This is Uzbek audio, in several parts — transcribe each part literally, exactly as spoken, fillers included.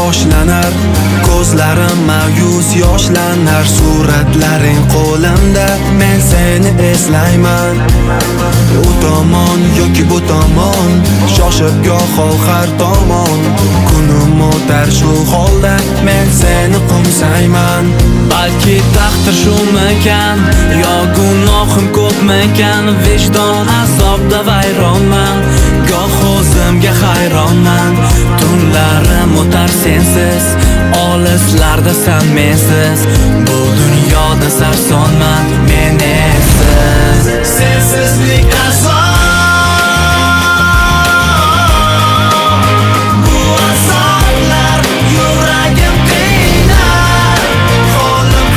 boshlanar, ko'zlarim ma'yus yoshlanar. Suratlaring qo'limda, men seni eslayman. U tomon yoki bu tomon, shoshib goho har tomon. Kunim o'tar shu holda, men seni qo'msayman. Balki taqdir shumikan, yo gunohim ko'pmikan. Vijdon azobda vayronman, goh o'zimga hayronman. Tunlarim o'tar sensiz, olislarda san mensiz. Bu dunyoda sarsonman men esiz. Sensizlik azob, bu azoblar yuragim qiynar. Qo'lim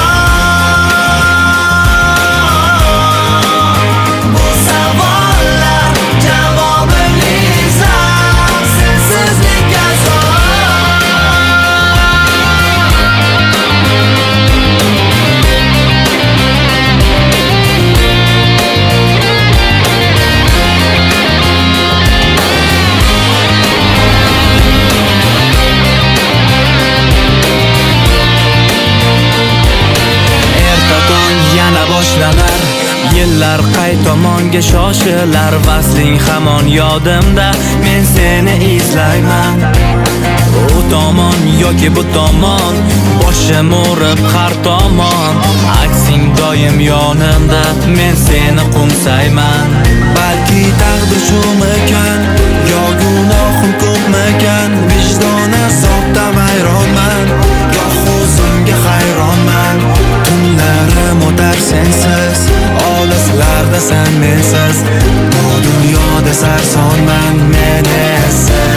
harom, bu savollar javobli zam. Sensizlik azob. Boshlanar yillar qay tomonga shoshilar. Vasling hamon yodimda, men seni izlayman. U tomon yoki bu tomon, boshim o'rib har tomon. Aksing doim yonimda, men seni qo'msayman. Balki taqdir shumikan, yo gunohim ko'pmikan. Vijdon azobda vayronman, goh o'zimga hayronman. Tunlarim o'tar sensiz, olislarda san mensiz. Bu dunyoda sarsonman men esa.